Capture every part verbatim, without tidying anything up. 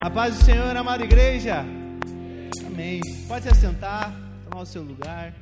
A paz do Senhor, amada igreja. Amém. Pode se assentar, tomar o seu lugar.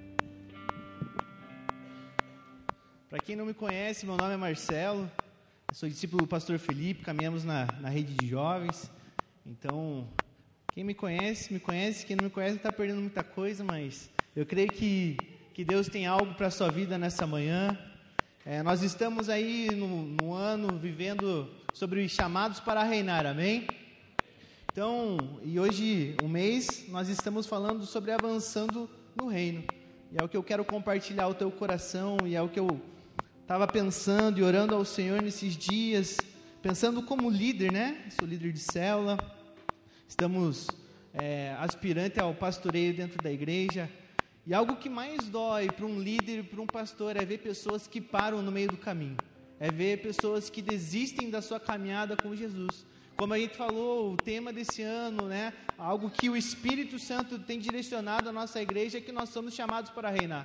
Para quem não me conhece, meu nome é Marcelo. Eu sou discípulo do pastor Felipe, caminhamos na, na rede de jovens. Então, quem me conhece, me conhece. Quem não me conhece está perdendo muita coisa, mas eu creio que, que Deus tem algo para a sua vida nessa manhã. É, nós estamos aí no, no ano vivendo sobre os chamados para reinar, amém? Então, e hoje, um mês, nós estamos falando sobre avançando no reino. E é o que eu quero compartilhar ao teu coração, e é o que eu estava pensando e orando ao Senhor nesses dias, pensando como líder, né? Sou líder de célula, estamos é, aspirante ao pastoreio dentro da igreja. E algo que mais dói para um líder e para um pastor é ver pessoas que param no meio do caminho. É ver pessoas que desistem da sua caminhada com Jesus. Como a gente falou, o tema desse ano, né, algo que o Espírito Santo tem direcionado à nossa igreja é que nós somos chamados para reinar.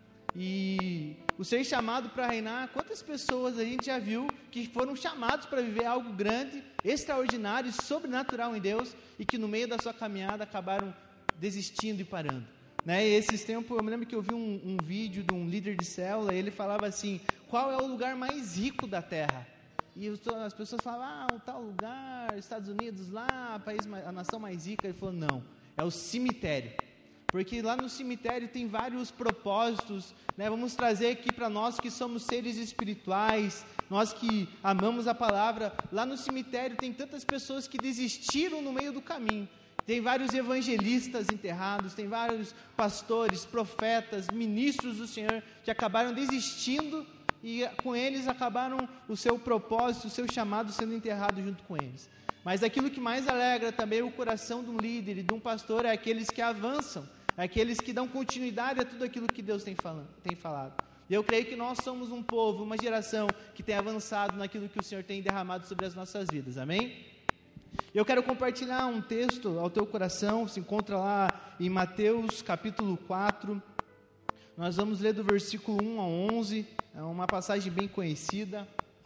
E o ser chamado para reinar, quantas pessoas a gente já viu que foram chamados para viver algo grande, extraordinário e sobrenatural em Deus, e que no meio da sua caminhada acabaram desistindo e parando. Né? E esses tempos, eu me lembro que eu vi um, um vídeo de um líder de célula, e ele falava assim, qual é o lugar mais rico da terra? E as pessoas falavam, ah, um tal lugar, Estados Unidos lá, país, a nação mais rica. Ele falou, não, é o cemitério. Porque lá no cemitério tem vários propósitos, né? Vamos trazer aqui para nós que somos seres espirituais, nós que amamos a palavra. Lá no cemitério tem tantas pessoas que desistiram no meio do caminho. Tem vários evangelistas enterrados, tem vários pastores, profetas, ministros do Senhor que acabaram desistindo e com eles acabaram o seu propósito, o seu chamado sendo enterrado junto com eles. Mas aquilo que mais alegra também o coração de um líder e de um pastor é aqueles que avançam, é aqueles que dão continuidade a tudo aquilo que Deus tem falado. Tem falado. E eu creio que nós somos um povo, uma geração que tem avançado naquilo que o Senhor tem derramado sobre as nossas vidas, amém? Eu quero compartilhar um texto ao teu coração, se encontra lá em Mateus capítulo quatro, nós vamos ler do versículo um ao onze, é uma passagem bem conhecida,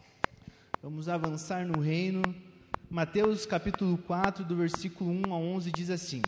vamos avançar no reino. Mateus capítulo quatro, do versículo um ao onze, diz assim: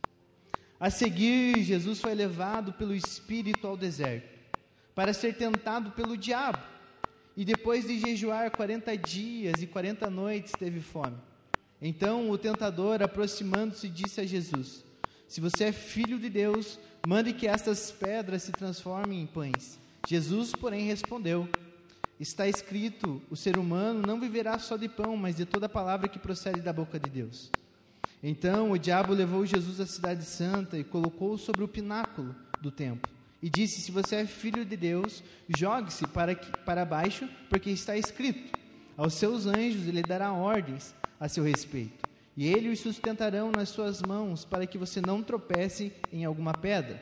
A seguir, Jesus foi levado pelo Espírito ao deserto, para ser tentado pelo diabo, e depois de jejuar quarenta dias e quarenta noites, teve fome. Então o tentador, aproximando-se, disse a Jesus: Se você é filho de Deus, mande que estas pedras se transformem em pães. Jesus, porém, respondeu: Está escrito, o ser humano não viverá só de pão, mas de toda palavra que procede da boca de Deus. Então o diabo levou Jesus à cidade santa e colocou-o sobre o pináculo do templo. E disse: Se você é filho de Deus, jogue-se para, para baixo, porque está escrito: Aos seus anjos ele dará ordens a seu respeito, e ele os sustentarão nas suas mãos, para que você não tropece em alguma pedra.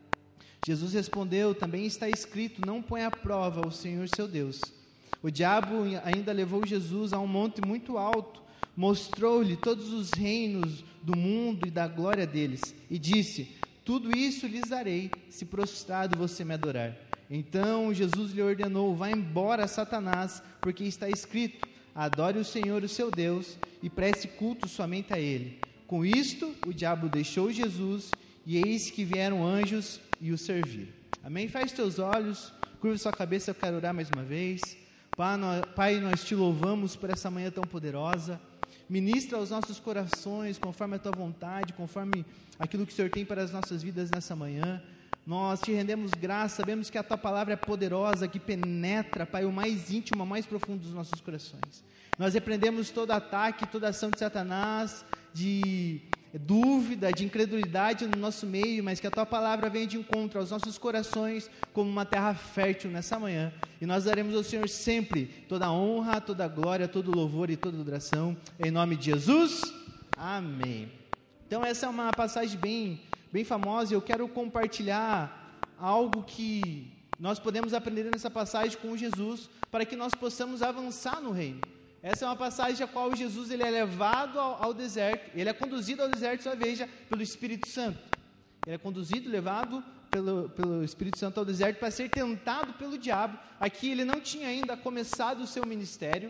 Jesus respondeu: Também está escrito, não ponha à prova o Senhor seu Deus. O diabo ainda levou Jesus a um monte muito alto, mostrou-lhe todos os reinos do mundo e da glória deles, e disse: Tudo isso lhes darei, se prostrado você me adorar. Então Jesus lhe ordenou: Vá embora, Satanás, porque está escrito: Adore o Senhor, o seu Deus, e preste culto somente a Ele. Com isto, o diabo deixou Jesus, e eis que vieram anjos e o serviram. Amém? Feche teus olhos, curva sua cabeça, eu quero orar mais uma vez. Pai nós, Pai, nós te louvamos por essa manhã tão poderosa. Ministra aos nossos corações, conforme a tua vontade, conforme aquilo que o Senhor tem para as nossas vidas nessa manhã. Nós te rendemos graça, sabemos que a tua palavra é poderosa, que penetra, Pai, o mais íntimo, o mais profundo dos nossos corações. Nós repreendemos todo ataque, toda ação de Satanás, de dúvida, de incredulidade no nosso meio, mas que a tua palavra venha de encontro aos nossos corações como uma terra fértil nessa manhã. E nós daremos ao Senhor sempre toda a honra, toda a glória, todo o louvor e toda a adoração. Em nome de Jesus, amém. Então essa é uma passagem bem... bem famosa, e eu quero compartilhar algo que nós podemos aprender nessa passagem com Jesus, para que nós possamos avançar no reino. Essa é uma passagem a qual Jesus ele é levado ao, ao deserto, ele é conduzido ao deserto, só veja, pelo Espírito Santo. Ele é conduzido, levado pelo, pelo Espírito Santo ao deserto para ser tentado pelo diabo. Aqui ele não tinha ainda começado o seu ministério,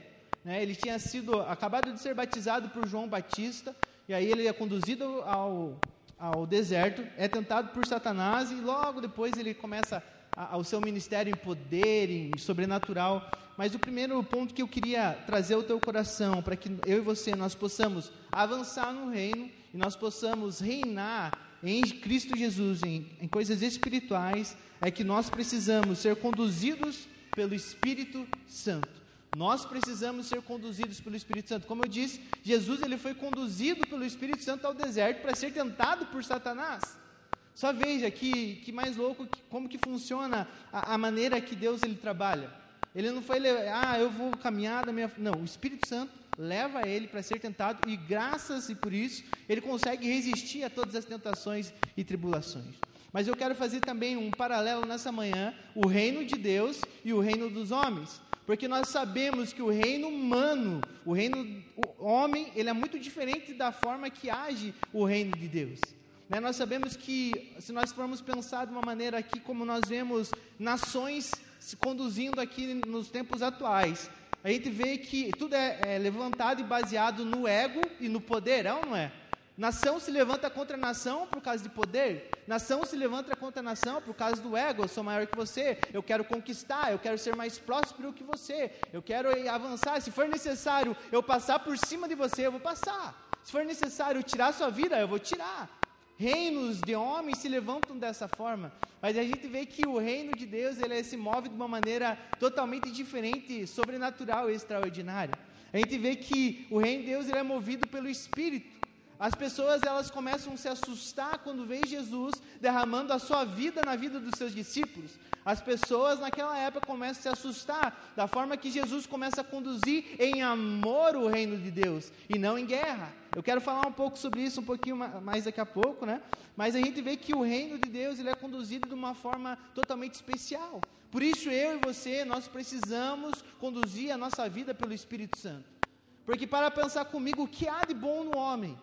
né? Ele tinha sido, acabado de ser batizado por João Batista, e aí ele é conduzido ao, ao deserto, é tentado por Satanás, e logo depois ele começa a, o seu ministério em poder, em sobrenatural. Mas o primeiro ponto que eu queria trazer ao teu coração, para que eu e você, nós possamos avançar no reino, e nós possamos reinar em Cristo Jesus, em, em coisas espirituais, é que nós precisamos ser conduzidos pelo Espírito Santo. Nós precisamos ser conduzidos pelo Espírito Santo. Como eu disse, Jesus ele foi conduzido pelo Espírito Santo ao deserto para ser tentado por Satanás. Só veja que, que mais louco, que, como que funciona a, a maneira que Deus ele trabalha. Ele não foi, ah, eu vou caminhar da minha... Não, o Espírito Santo leva ele para ser tentado, e graças e por isso, ele consegue resistir a todas as tentações e tribulações. Mas eu quero fazer também um paralelo nessa manhã, o reino de Deus e o reino dos homens, porque nós sabemos que o reino humano, o reino o homem, ele é muito diferente da forma que age o reino de Deus. Né? Nós sabemos que, se nós formos pensar de uma maneira aqui, como nós vemos nações se conduzindo aqui nos tempos atuais, a gente vê que tudo é, é levantado e baseado no ego e no poder, é ou não é? Nação se levanta contra nação por causa de poder, nação se levanta contra nação por causa do ego. Eu sou maior que você, eu quero conquistar, eu quero ser mais próspero que você, eu quero avançar, se for necessário eu passar por cima de você, eu vou passar, se for necessário tirar sua vida, eu vou tirar. Reinos de homens se levantam dessa forma, mas a gente vê que o reino de Deus ele se move de uma maneira totalmente diferente, sobrenatural e extraordinária. A gente vê que o reino de Deus ele é movido pelo Espírito. As pessoas elas começam a se assustar quando veem Jesus derramando a sua vida na vida dos seus discípulos. As pessoas naquela época começam a se assustar da forma que Jesus começa a conduzir em amor o reino de Deus e não em guerra. Eu quero falar um pouco sobre isso um pouquinho mais daqui a pouco, né? Mas a gente vê que o reino de Deus ele é conduzido de uma forma totalmente especial. Por isso eu e você, nós precisamos conduzir a nossa vida pelo Espírito Santo. Porque para pensar comigo, o que há de bom no homem?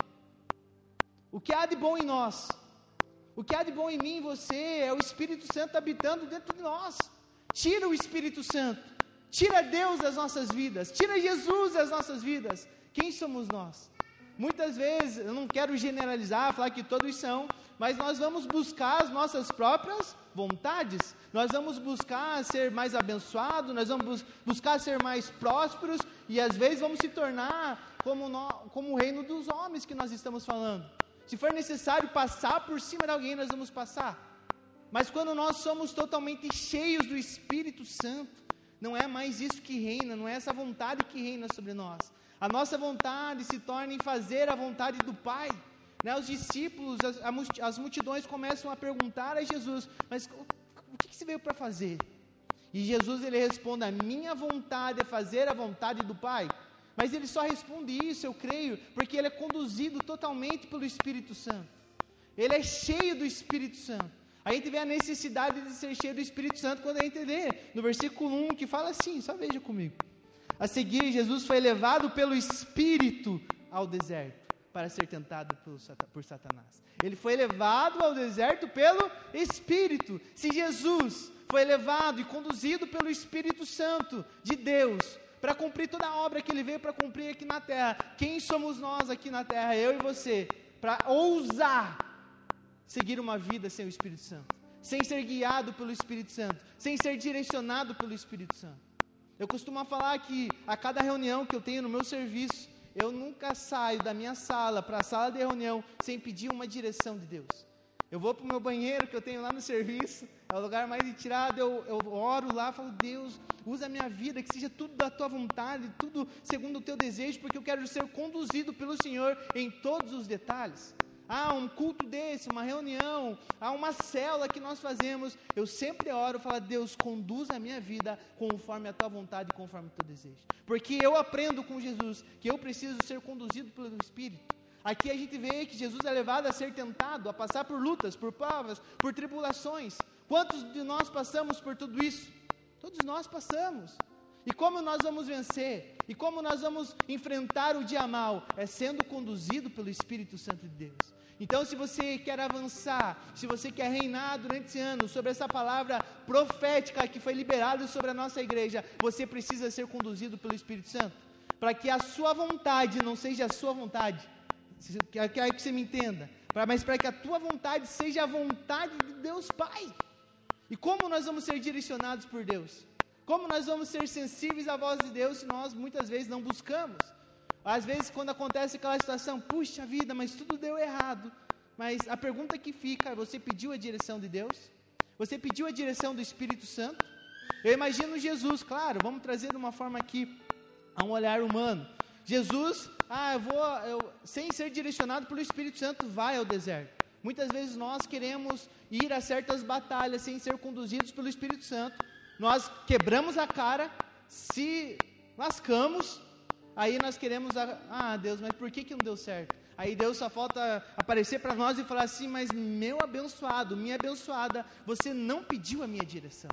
O que há de bom em nós? O que há de bom em mim e você é o Espírito Santo habitando dentro de nós. Tira o Espírito Santo, tira Deus das nossas vidas, tira Jesus das nossas vidas. Quem somos nós? Muitas vezes, eu não quero generalizar, falar que todos são, mas nós vamos buscar as nossas próprias vontades, nós vamos buscar ser mais abençoados, nós vamos bus- buscar ser mais prósperos, e às vezes vamos se tornar como, no, como o reino dos homens que nós estamos falando. Se for necessário passar por cima de alguém, nós vamos passar. Mas quando nós somos totalmente cheios do Espírito Santo, não é mais isso que reina, não é essa vontade que reina sobre nós. A nossa vontade se torna em fazer a vontade do Pai. Né? Os discípulos, as, as multidões começam a perguntar a Jesus, mas o, o que, que você veio para fazer? E Jesus ele responde, a minha vontade é fazer a vontade do Pai. Mas ele só responde isso, eu creio, porque ele é conduzido totalmente pelo Espírito Santo. Ele é cheio do Espírito Santo. A gente vê a necessidade de ser cheio do Espírito Santo quando a gente vê no versículo um, que fala assim, só veja comigo. A seguir, Jesus foi levado pelo Espírito ao deserto, para ser tentado por Satanás. Ele foi levado ao deserto pelo Espírito. Se Jesus foi levado e conduzido pelo Espírito Santo de Deus, para cumprir toda a obra que ele veio para cumprir aqui na terra, quem somos nós aqui na terra, eu e você, para ousar seguir uma vida sem o Espírito Santo, sem ser guiado pelo Espírito Santo, sem ser direcionado pelo Espírito Santo? Eu costumo falar que a cada reunião que eu tenho no meu serviço, eu nunca saio da minha sala para a sala de reunião sem pedir uma direção de Deus. Eu vou para o meu banheiro que eu tenho lá no serviço, é o lugar mais retirado, eu, eu oro lá, falo, Deus, usa a minha vida, que seja tudo da tua vontade, tudo segundo o teu desejo, porque eu quero ser conduzido pelo Senhor em todos os detalhes. Ah, um culto desse, uma reunião, há uma célula que nós fazemos, eu sempre oro, falo, Deus, conduz a minha vida conforme a tua vontade, conforme o teu desejo. Porque eu aprendo com Jesus que eu preciso ser conduzido pelo Espírito. Aqui a gente vê que Jesus é levado a ser tentado, a passar por lutas, por provas, por tribulações. Quantos de nós passamos por tudo isso? Todos nós passamos. E como nós vamos vencer? E como nós vamos enfrentar o dia mal? É sendo conduzido pelo Espírito Santo de Deus. Então, se você quer avançar, se você quer reinar durante esse ano sobre essa palavra profética que foi liberada sobre a nossa igreja, você precisa ser conduzido pelo Espírito Santo. para que a sua vontade não seja a sua vontade. Quero que você me entenda. Mas para que a tua vontade seja a vontade de Deus Pai. E como nós vamos ser direcionados por Deus? Como nós vamos ser sensíveis à voz de Deus se nós muitas vezes não buscamos? Às vezes quando acontece aquela situação, puxa vida, mas tudo deu errado. Mas a pergunta que fica, você pediu a direção de Deus? Você pediu a direção do Espírito Santo? Eu imagino Jesus, claro, vamos trazer de uma forma aqui, a um olhar humano. Jesus, ah, eu vou, eu, sem ser direcionado pelo Espírito Santo, vai ao deserto. Muitas vezes nós queremos ir a certas batalhas sem ser conduzidos pelo Espírito Santo. Nós quebramos a cara, se lascamos, aí nós queremos, a, ah Deus, mas por que que não deu certo? Aí Deus só falta aparecer para nós e falar assim, mas meu abençoado, minha abençoada, você não pediu a minha direção.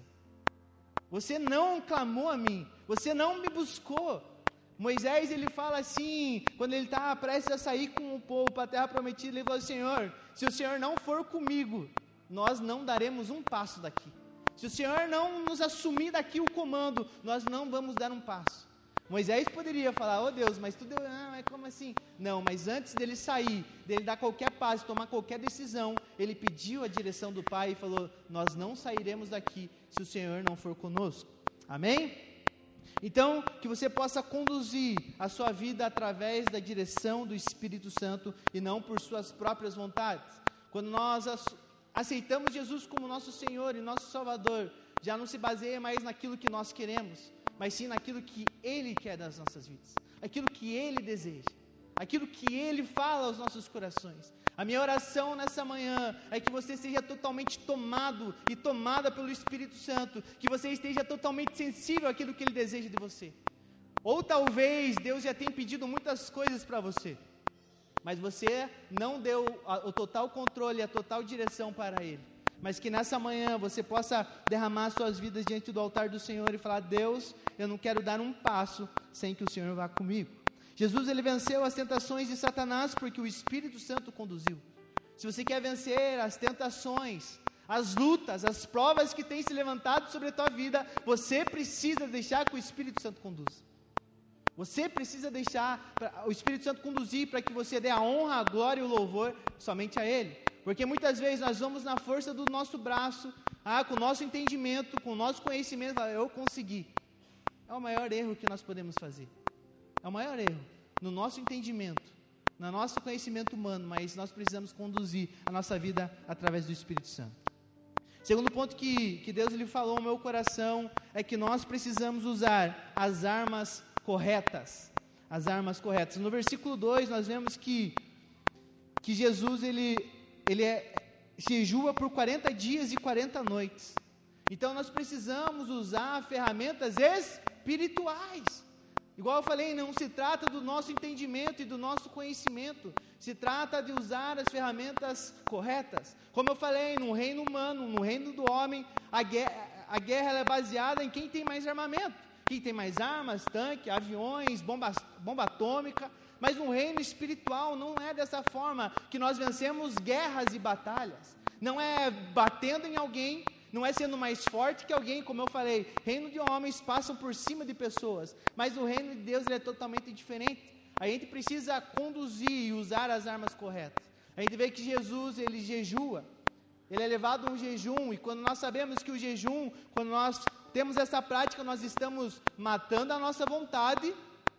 Você não clamou a mim, você não me buscou. Moisés, ele fala assim, quando ele está prestes a sair com o povo para a terra prometida, ele falou, Senhor, se o Senhor não for comigo, nós não daremos um passo daqui. Se o Senhor não nos assumir daqui o comando, nós não vamos dar um passo. Moisés poderia falar, oh Deus, mas tudo, ah, mas como assim? Não, mas antes dele sair, dele dar qualquer passo, tomar qualquer decisão, ele pediu a direção do Pai e falou, nós não sairemos daqui se o Senhor não for conosco. Amém? Então, que você possa conduzir a sua vida através da direção do Espírito Santo e não por suas próprias vontades. Quando nós aceitamos Jesus como nosso Senhor e nosso Salvador, já não se baseia mais naquilo que nós queremos, mas sim naquilo que Ele quer das nossas vidas, aquilo que Ele deseja, aquilo que Ele fala aos nossos corações. A minha oração nessa manhã é que você seja totalmente tomado e tomada pelo Espírito Santo, que você esteja totalmente sensível àquilo que Ele deseja de você. Ou talvez Deus já tenha pedido muitas coisas para você, mas você não deu o total controle, a total direção para Ele. Mas que nessa manhã você possa derramar suas vidas diante do altar do Senhor e falar, Deus, eu não quero dar um passo sem que o Senhor vá comigo. Jesus, ele venceu as tentações de Satanás porque o Espírito Santo conduziu. Se você quer vencer as tentações, as lutas, as provas que têm se levantado sobre a tua vida, você precisa deixar que o Espírito Santo conduza. Você precisa deixar o Espírito Santo conduzir para que você dê a honra, a glória e o louvor somente a Ele. Porque muitas vezes nós vamos na força do nosso braço, ah, com o nosso entendimento, com o nosso conhecimento, eu consegui. É o maior erro que nós podemos fazer. É o maior erro, no nosso entendimento, no nosso conhecimento humano, mas nós precisamos conduzir a nossa vida através do Espírito Santo. Segundo ponto que, que Deus lhe falou ao meu coração, é que nós precisamos usar as armas corretas, as armas corretas. No versículo dois, nós vemos que, que Jesus, ele, ele é, jejua por quarenta dias e quarenta noites. Então, nós precisamos usar ferramentas espirituais. Igual eu falei, não se trata do nosso entendimento e do nosso conhecimento, se trata de usar as ferramentas corretas. Como eu falei, no reino humano, no reino do homem, a guerra, a guerra ela é baseada em quem tem mais armamento, quem tem mais armas, tanque, aviões, bomba, bomba atômica, mas no reino espiritual não é dessa forma que nós vencemos guerras e batalhas, não é batendo em alguém, não é sendo mais forte que alguém, como eu falei, reino de homens passam por cima de pessoas, mas o reino de Deus ele é totalmente diferente. A gente precisa conduzir e usar as armas corretas. A gente vê que Jesus, ele jejua, ele é levado a um jejum, e quando nós sabemos que o jejum, quando nós temos essa prática, nós estamos matando a nossa vontade,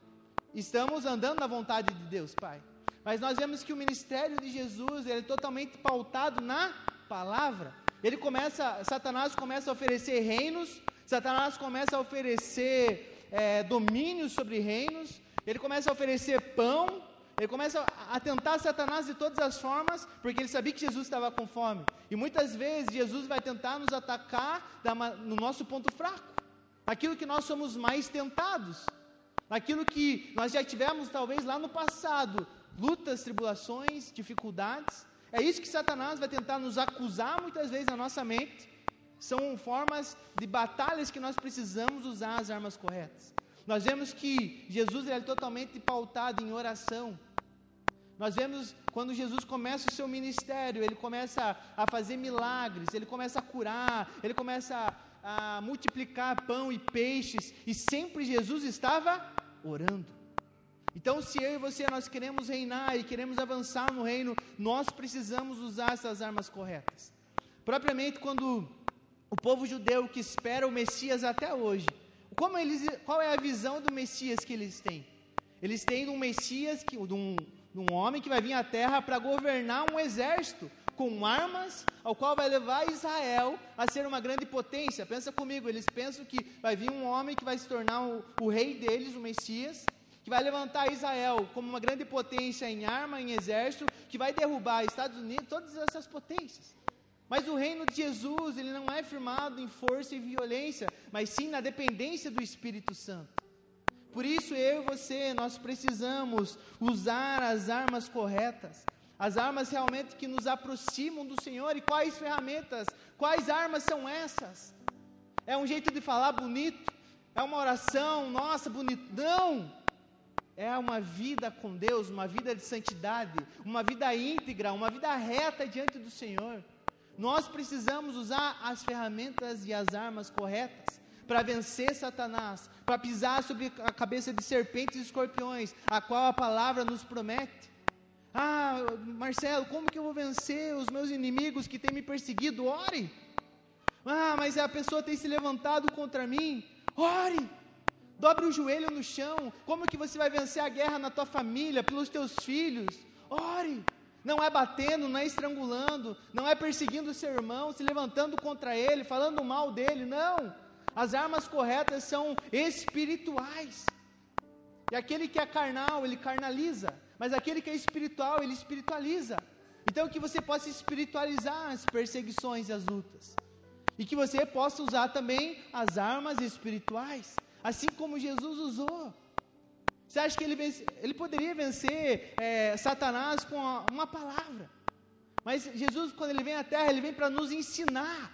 estamos andando na vontade de Deus, Pai. Mas nós vemos que o ministério de Jesus, ele é totalmente pautado na palavra. Ele começa, Satanás começa a oferecer reinos, Satanás começa a oferecer é, domínio sobre reinos, ele começa a oferecer pão, ele começa a tentar Satanás de todas as formas, porque ele sabia que Jesus estava com fome. E muitas vezes Jesus vai tentar nos atacar no nosso ponto fraco, naquilo que nós somos mais tentados, naquilo que nós já tivemos talvez lá no passado, lutas, tribulações, dificuldades. É isso que Satanás vai tentar nos acusar muitas vezes na nossa mente. São formas de batalhas que nós precisamos usar as armas corretas. Nós vemos que Jesus ele é totalmente pautado em oração. Nós vemos quando Jesus começa o seu ministério, ele começa a fazer milagres, ele começa a curar, ele começa a, a multiplicar pão e peixes, e sempre Jesus estava orando. Então, se eu e você, nós queremos reinar e queremos avançar no reino, nós precisamos usar essas armas corretas. Propriamente quando o povo judeu que espera o Messias até hoje, como eles, qual é a visão do Messias que eles têm? Eles têm um Messias, que, de, um, de um homem que vai vir à terra para governar um exército com armas, ao qual vai levar Israel a ser uma grande potência. Pensa comigo, eles pensam que vai vir um homem que vai se tornar o, o rei deles, o Messias, que vai levantar Israel como uma grande potência em arma, em exército, que vai derrubar Estados Unidos, todas essas potências. Mas o reino de Jesus, ele não é firmado em força e violência, mas sim na dependência do Espírito Santo. Por isso, eu e você, nós precisamos usar as armas corretas, as armas realmente que nos aproximam do Senhor. E quais ferramentas, quais armas são essas? É um jeito de falar bonito? É uma oração, nossa, bonito? Não! É uma vida com Deus, uma vida de santidade, uma vida íntegra, uma vida reta diante do Senhor. Nós precisamos usar as ferramentas e as armas corretas para vencer Satanás, para pisar sobre a cabeça de serpentes e escorpiões, a qual a palavra nos promete. Ah, Marcelo, como que eu vou vencer os meus inimigos que têm me perseguido? Ore! Ah, mas a pessoa tem se levantado contra mim. Ore! Dobre o joelho no chão. Como que você vai vencer a guerra na tua família, pelos teus filhos? Ore! Não é batendo, não é estrangulando, não é perseguindo o seu irmão, se levantando contra ele, falando mal dele, não. As armas corretas são espirituais. E aquele que é carnal, ele carnaliza, mas aquele que é espiritual, ele espiritualiza. Então que você possa espiritualizar as perseguições e as lutas, e que você possa usar também as armas espirituais, assim como Jesus usou. Você acha que ele, vence, ele poderia vencer é, Satanás com a, uma palavra? Mas Jesus, quando ele vem à terra, ele vem para nos ensinar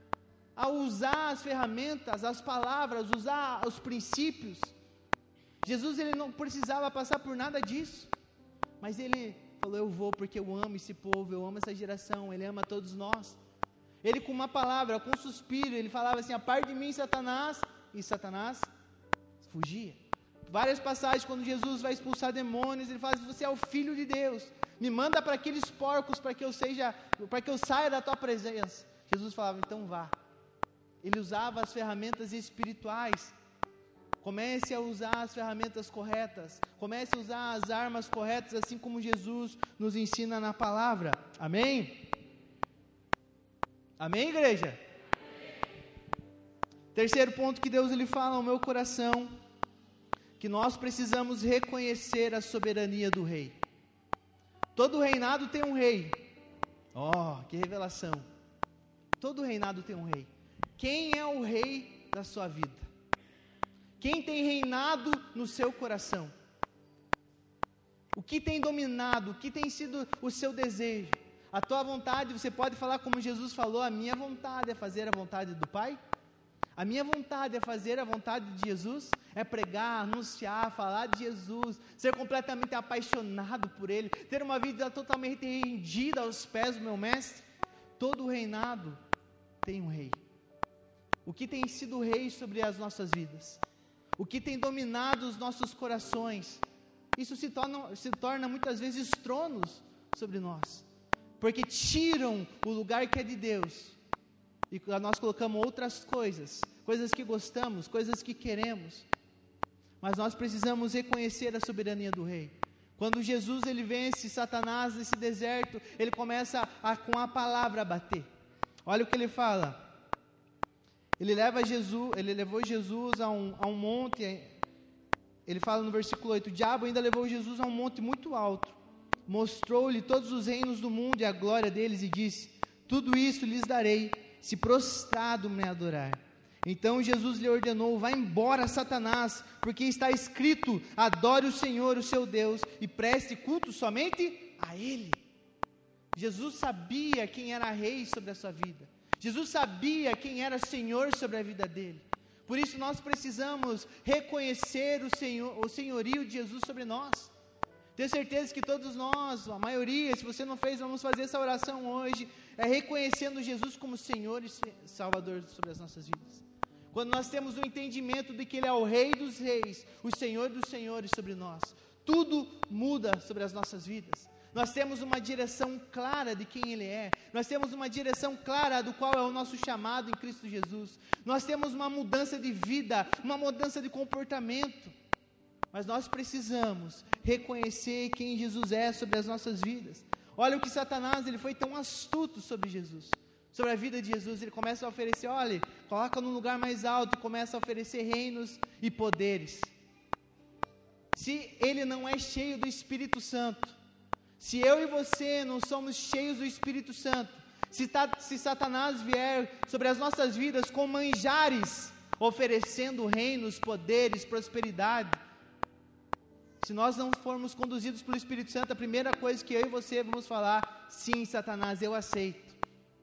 a usar as ferramentas, as palavras, usar os princípios. Jesus, ele não precisava passar por nada disso, mas ele falou: eu vou porque eu amo esse povo, eu amo essa geração, ele ama todos nós. Ele, com uma palavra, com um suspiro, ele falava assim: aparte de mim, Satanás, e Satanás fugia. Várias passagens, quando Jesus vai expulsar demônios, ele fala: você é o Filho de Deus, me manda para aqueles porcos, para que eu seja, para que eu saia da tua presença. Jesus falava: então vá. Ele usava as ferramentas espirituais. Comece a usar as ferramentas corretas, comece a usar as armas corretas, assim como Jesus nos ensina na palavra. Amém? Amém, igreja? Amém. Terceiro ponto que Deus ele fala ao meu coração, que nós precisamos reconhecer a soberania do rei. Todo reinado tem um rei. Oh, que revelação! Todo reinado tem um rei. Quem é o rei da sua vida? Quem tem reinado no seu coração? O que tem dominado? O que tem sido o seu desejo? A tua vontade, você pode falar como Jesus falou: a minha vontade é fazer a vontade do Pai? A minha vontade é fazer a vontade de Jesus? É pregar, anunciar, falar de Jesus, ser completamente apaixonado por Ele, ter uma vida totalmente rendida aos pés do meu Mestre? Todo reinado tem um rei. O que tem sido rei sobre as nossas vidas? O que tem dominado os nossos corações? Isso se torna, se torna muitas vezes tronos sobre nós, porque tiram o lugar que é de Deus, e nós colocamos outras coisas, coisas que gostamos, coisas que queremos. Mas nós precisamos reconhecer a soberania do rei. Quando Jesus ele vence Satanás nesse deserto, ele começa a, com a palavra a bater. Olha o que ele fala. Ele leva Jesus, ele levou Jesus a um, a um monte. Ele fala no versículo oito: o diabo ainda levou Jesus a um monte muito alto, mostrou-lhe todos os reinos do mundo e a glória deles, e disse: tudo isso lhes darei, se prostrado me adorar. Então Jesus lhe ordenou: vá embora, Satanás, porque está escrito: adore o Senhor, o seu Deus, e preste culto somente a Ele. Jesus sabia quem era rei sobre a sua vida. Jesus sabia quem era Senhor sobre a vida dele. Por isso nós precisamos reconhecer o, Senhor, o senhorio de Jesus sobre nós. Tenho certeza que todos nós, a maioria, se você não fez, vamos fazer essa oração hoje, é reconhecendo Jesus como Senhor e Salvador sobre as nossas vidas. Quando nós temos o entendimento de que Ele é o Rei dos Reis, o Senhor dos Senhores sobre nós, tudo muda sobre as nossas vidas. Nós temos uma direção clara de quem Ele é. Nós temos uma direção clara do qual é o nosso chamado em Cristo Jesus. Nós temos uma mudança de vida, uma mudança de comportamento. Mas nós precisamos reconhecer quem Jesus é sobre as nossas vidas. Olha o que Satanás, ele foi tão astuto sobre Jesus, sobre a vida de Jesus. Ele começa a oferecer, olha, coloca num lugar mais alto, começa a oferecer reinos e poderes. Se ele não é cheio do Espírito Santo, se eu e você não somos cheios do Espírito Santo, se, ta, se Satanás vier sobre as nossas vidas com manjares, oferecendo reinos, poderes, prosperidade, se nós não formos conduzidos pelo Espírito Santo, a primeira coisa que eu e você vamos falar, sim, Satanás, eu aceito.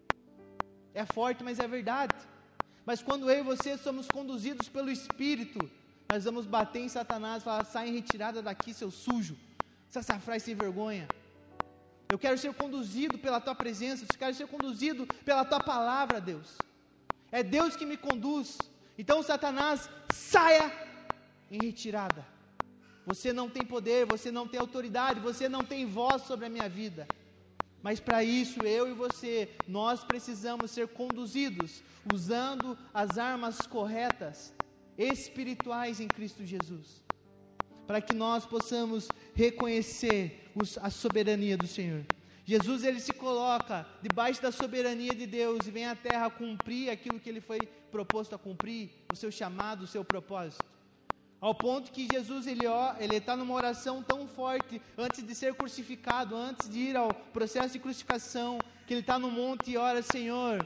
É forte, mas é verdade. Mas quando eu e você somos conduzidos pelo Espírito, nós vamos bater em Satanás e falar, sai em retirada daqui, seu sujo, sassafrás sem vergonha. Eu quero ser conduzido pela Tua presença, eu quero ser conduzido pela Tua palavra, Deus. É Deus que me conduz. Então, Satanás, saia em retirada. Você não tem poder, você não tem autoridade, você não tem voz sobre a minha vida. Mas para isso, eu e você, nós precisamos ser conduzidos, usando as armas corretas, espirituais em Cristo Jesus, para que nós possamos reconhecer os, a soberania do Senhor. Jesus, ele se coloca debaixo da soberania de Deus e vem à terra cumprir aquilo que ele foi proposto a cumprir, o seu chamado, o seu propósito. Ao ponto que Jesus, ele está numa oração tão forte, antes de ser crucificado, antes de ir ao processo de crucificação, que ele está no monte e ora, Senhor,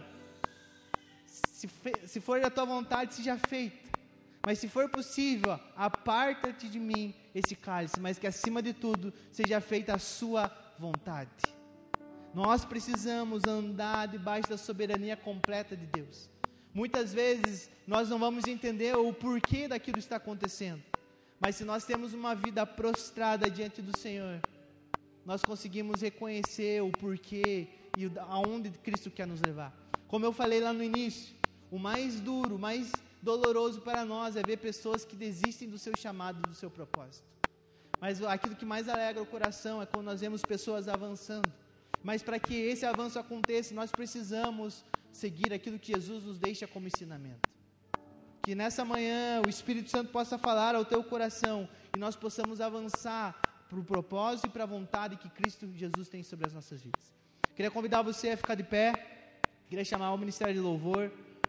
se, fe, se for a tua vontade, seja feita. Mas se for possível, aparta-te de mim esse cálice, mas que acima de tudo, seja feita a sua vontade. Nós precisamos andar debaixo da soberania completa de Deus. Muitas vezes, nós não vamos entender o porquê daquilo está acontecendo. Mas se nós temos uma vida prostrada diante do Senhor, nós conseguimos reconhecer o porquê e aonde Cristo quer nos levar. Como eu falei lá no início, o mais duro, o mais doloroso para nós é ver pessoas que desistem do seu chamado, do seu propósito. Mas aquilo que mais alegra o coração é quando nós vemos pessoas avançando. Mas para que esse avanço aconteça, nós precisamos seguir aquilo que Jesus nos deixa como ensinamento. Que nessa manhã o Espírito Santo possa falar ao teu coração e nós possamos avançar para o propósito e para a vontade que Cristo Jesus tem sobre as nossas vidas. Queria convidar você a ficar de pé, queria chamar o Ministério de Louvor.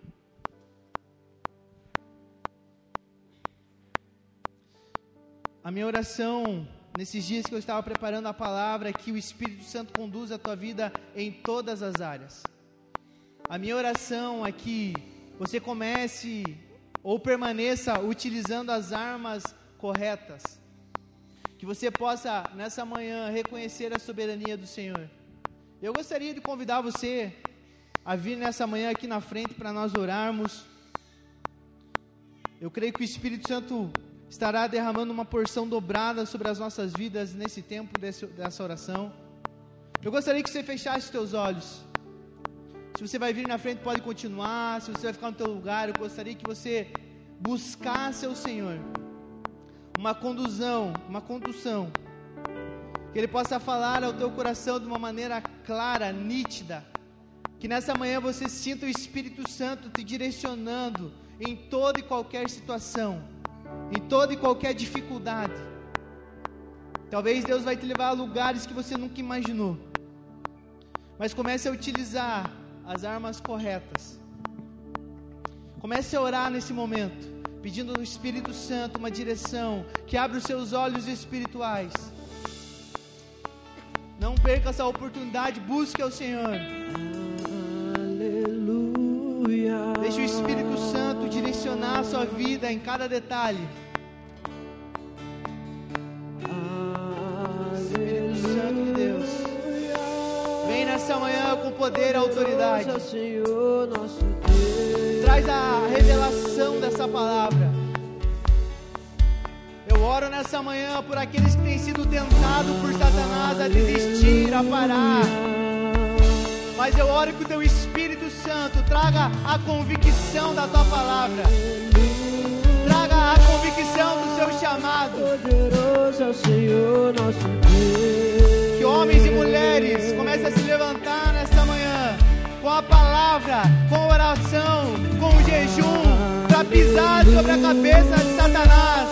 A minha oração, nesses dias que eu estava preparando a palavra, é que o Espírito Santo conduza a tua vida em todas as áreas. A minha oração é que você comece ou permaneça utilizando as armas corretas. Que você possa, nessa manhã, reconhecer a soberania do Senhor. Eu gostaria de convidar você a vir nessa manhã aqui na frente para nós orarmos. Eu creio que o Espírito Santo estará derramando uma porção dobrada sobre as nossas vidas nesse tempo desse, dessa oração. Eu gostaria que você fechasse os teus olhos. Se você vai vir na frente, pode continuar. Se você vai ficar no teu lugar, eu gostaria que você buscasse ao Senhor uma condução, uma condução, que Ele possa falar ao teu coração de uma maneira clara, nítida, que nessa manhã você sinta o Espírito Santo te direcionando em toda e qualquer situação, em toda e qualquer dificuldade. Talvez Deus vai te levar a lugares que você nunca imaginou, mas comece a utilizar as armas corretas. Comece a orar nesse momento, pedindo ao Espírito Santo uma direção, que abra os seus olhos espirituais. Não perca essa oportunidade, busque ao Senhor. Aleluia. Deixe o Espírito Santo direcionar a sua vida em cada detalhe. Espírito Santo de Deus, vem nessa manhã com poder e autoridade. Senhor, nosso Deus. Traz a revelação dessa palavra. Eu oro nessa manhã por aqueles que têm sido tentados por Satanás a desistir, a parar. Mas eu oro que o teu Espírito Santo traga a convicção da tua palavra, traga a convicção do seu chamado. Poderoso é o Senhor nosso Deus. Que homens e mulheres comecem a se levantar nesta manhã com a palavra, com oração, com o jejum, para pisar sobre a cabeça de Satanás.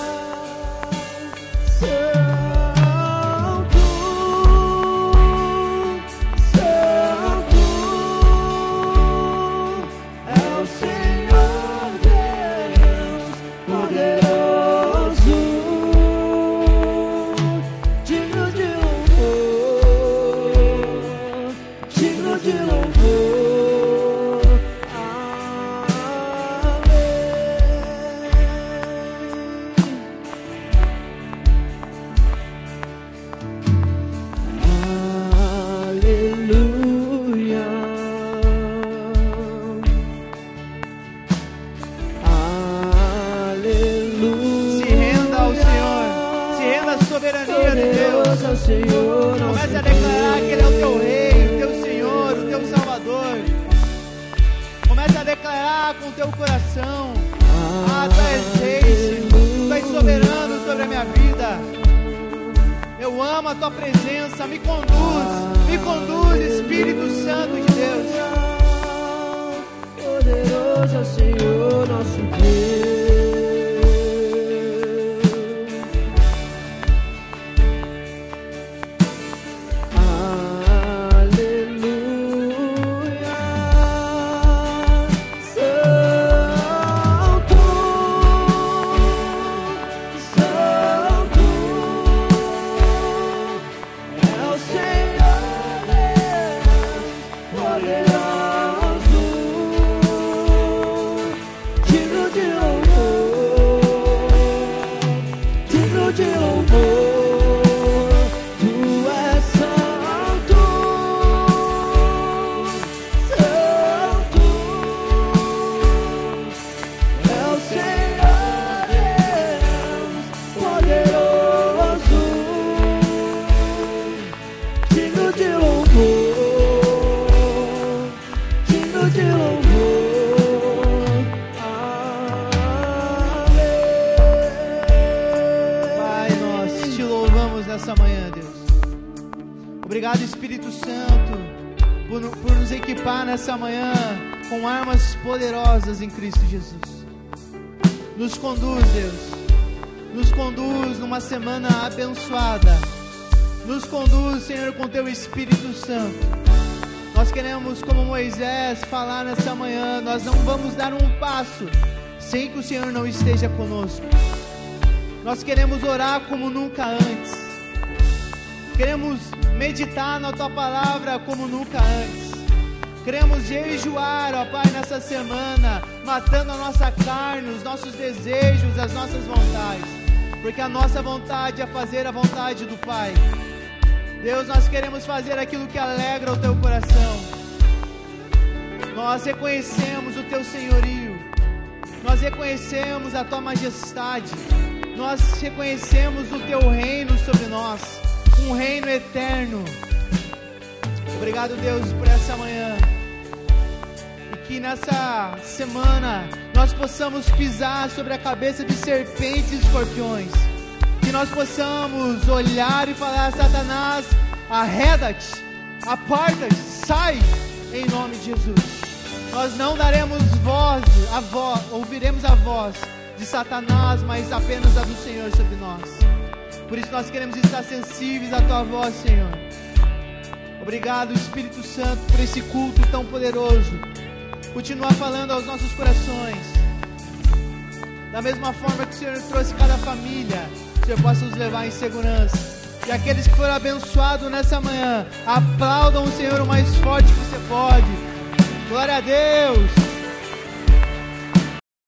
Comece a declarar que Ele é o teu Rei, o teu Senhor, o teu Salvador. Comece a declarar com o teu coração: ah, Tu és Rei, Tu és soberano sobre a minha vida. Eu amo a Tua presença, me conduz, me conduz, Espírito Santo de Deus. Poderoso é o Senhor nosso Deus. Nessa manhã com armas poderosas em Cristo Jesus. Nos conduz, Deus, nos conduz numa semana abençoada. Nos conduz, Senhor, com Teu Espírito Santo. Nós queremos, como Moisés, falar nessa manhã: nós não vamos dar um passo sem que o Senhor não esteja conosco. Nós queremos orar como nunca antes. Queremos meditar na Tua palavra como nunca antes. Queremos jejuar, ó Pai, nessa semana, matando a nossa carne, os nossos desejos, as nossas vontades, porque a nossa vontade é fazer a vontade do Pai. Deus, nós queremos fazer aquilo que alegra o Teu coração. Nós reconhecemos o Teu senhorio, nós reconhecemos a Tua majestade, nós reconhecemos o Teu reino sobre nós, um reino eterno. Obrigado, Deus, por essa manhã. E que nessa semana nós possamos pisar sobre a cabeça de serpentes e escorpiões. Que nós possamos olhar e falar: Satanás, arreda-te, aparta-te, sai, em nome de Jesus. Nós não daremos voz, a voz, ouviremos a voz de Satanás, mas apenas a do Senhor sobre nós. Por isso nós queremos estar sensíveis à Tua voz, Senhor. Obrigado, Espírito Santo, por esse culto tão poderoso. Continua falando aos nossos corações. Da mesma forma que o Senhor trouxe cada família, o Senhor possa nos levar em segurança. E aqueles que foram abençoados nessa manhã, aplaudam o Senhor o mais forte que você pode. Glória a Deus.